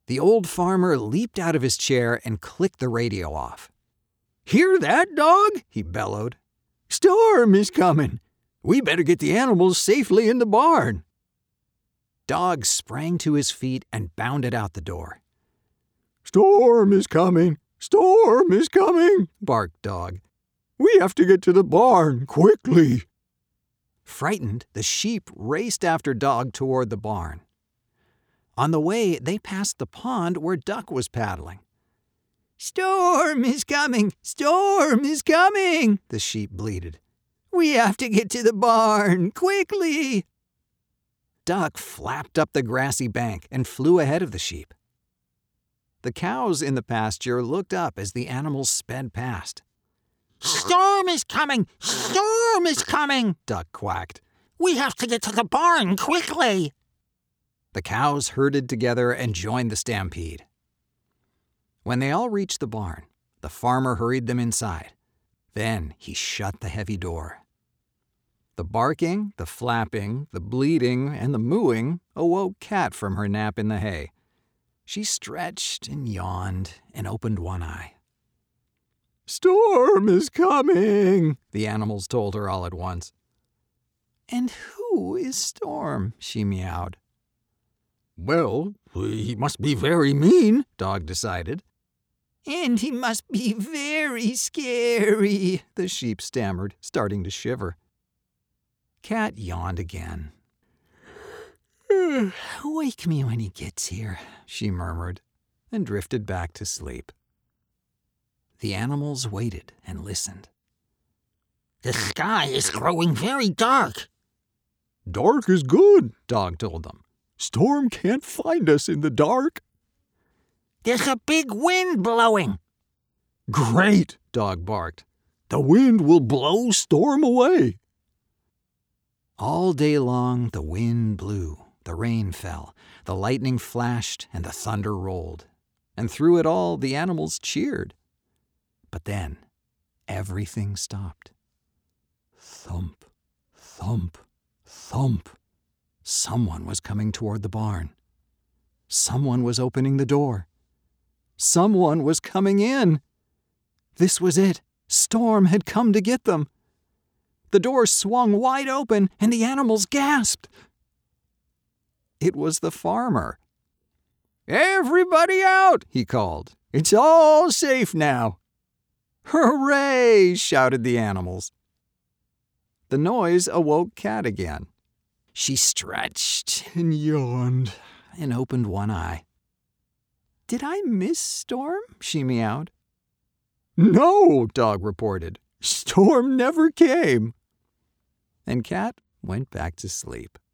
The old farmer leaped out of his chair and clicked the radio off. "Hear that, dog?" he bellowed. "Storm is coming. We better get the animals safely in the barn." Dog sprang to his feet and bounded out the door. "Storm is coming! Storm is coming!" barked Dog. "We have to get to the barn quickly." Frightened, the sheep raced after Dog toward the barn. On the way, they passed the pond where Duck was paddling. "Storm is coming! Storm is coming!" the sheep bleated. "We have to get to the barn quickly!" Duck flapped up the grassy bank and flew ahead of the sheep. The cows in the pasture looked up as the animals sped past. "Storm is coming! Storm is coming!" Duck quacked. "We have to get to the barn quickly!" The cows herded together and joined the stampede. When they all reached the barn, the farmer hurried them inside. Then he shut the heavy door. The barking, the flapping, the bleating, and the mooing awoke Cat from her nap in the hay. She stretched and yawned and opened one eye. "Storm is coming," the animals told her all at once. "And who is Storm?" she meowed. "Well, he must be very mean," Dog decided. "And he must be very scary," the sheep stammered, starting to shiver. Cat yawned again. "Wake me when he gets here," she murmured, and drifted back to sleep. The animals waited and listened. "The sky is growing very dark." "Dark is good," Dog told them. "Storm can't find us in the dark." "There's a big wind blowing." "Great," Dog barked. "The wind will blow Storm away." All day long the wind blew, the rain fell, the lightning flashed, and the thunder rolled. And through it all the animals cheered. But then everything stopped. Thump, thump, thump. Someone was coming toward the barn. Someone was opening the door. Someone was coming in. This was it. Storm had come to get them. The door swung wide open, and the animals gasped. It was the farmer. "Everybody out!" he called. "It's all safe now." "Hooray!" shouted the animals. The noise awoke Cat again. She stretched and yawned and opened one eye. "Did I miss Storm?" she meowed. "No," Dog reported. "Storm never came." And Cat went back to sleep.